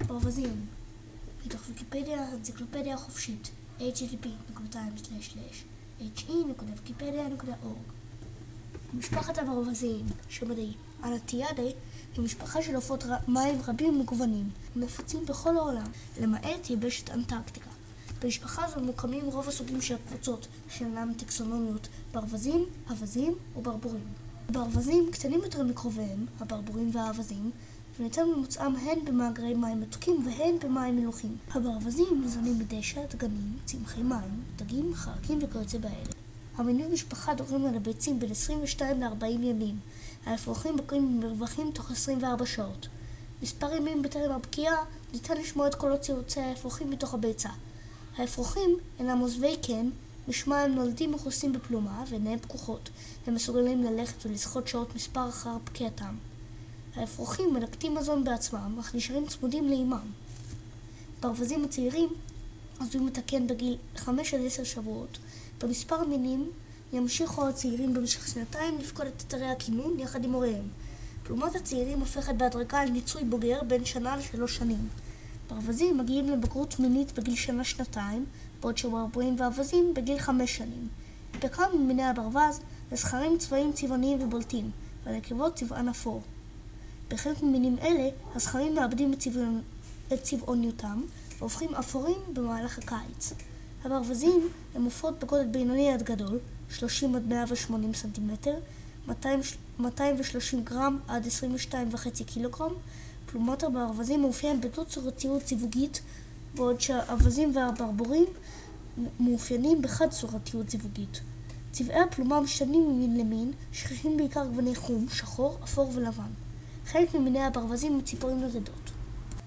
ברווזים, מתוך ויקיפדיה, האנציקלופדיה החופשית, http://he.wikipedia.org. משפחת הברווזים, שמדעי, אנטיאדה, היא משפחה של עופות מים רבים ומגוונים, נפוצים בכל העולם, למעט יבשת אנטארקטיקה. במשפחה זו מוקמים רוב הסוגים של הקבוצות, שאינם טקסונומיות, ברווזים, אווזים וברבורים. הברווזים קטנים יותר מקרוביהם, הברבורים והאווזים, וניתן ממוצאם הן במאגרי מים מתוקים והן במים מלוחים. הברווזים ניזונים מדשא, דגנים, צמחי מים, דגים, חרקים וכיוצא באלה. המינים במשפחה דורים על הביצים בין 22 ל-40 ימים. האפרוחים בוקעים במרווחים תוך 24 שעות. מספר ימים בטרם הבקיעה ניתן לשמוע את קולות ציוצי האפרוחים מתוך הביצה. האפרוחים אינם עוזבי קן, משמע הם נולדים מכוסים בפלומה ועיניהם פקוחות. הם מסוגלים ללכת ולשחות שעות מספר אחר בקיעתם. האפרוחים מלקטים מזון בעצמם, אך נשארים צמודים לאימם. ברווזים הצעירים עוזבים את הקן בגיל 5 עד 10 שבועות. במספר המינים ימשיכו הצעירים במשך שנתיים לפקוד את אתרי הכינון יחד עם הוריהם. פלומת הצעירים הופכת בהדרגה לניצוי בוגר בין שנה ל3 שנים. ברווזים מגיעים לבגרות מינית בגיל שנה-שנתיים, בעוד שברבורים ואווזים בגיל 5 שנים. בכמה ממיני הברווז לזכרים צבעים צבעוניים ובולטים, ולנקבות צבען אפור. בחלק ממינים אלה, הזכרים מאבדים את צבעוניותם והופכים אפורים במהלך הקיץ. הברווזים הם עופות בגודל בינוני עד גדול, 30 עד 180 סנטימטר, 230 גרם עד 22.5 קילוגרם. פלומות הברווזים מאופיין בדו-צורתיות זיווגית, בעוד שהאווזים והברבורים מאופיינים בחד-צורתיות זיווגית. צבעי הפלומה משתנים ממין למין, שכיחים בעיקר גווני חום, שחור, אפור ולבן. חלק ממיני הברווזים הם ציפורים נודדות.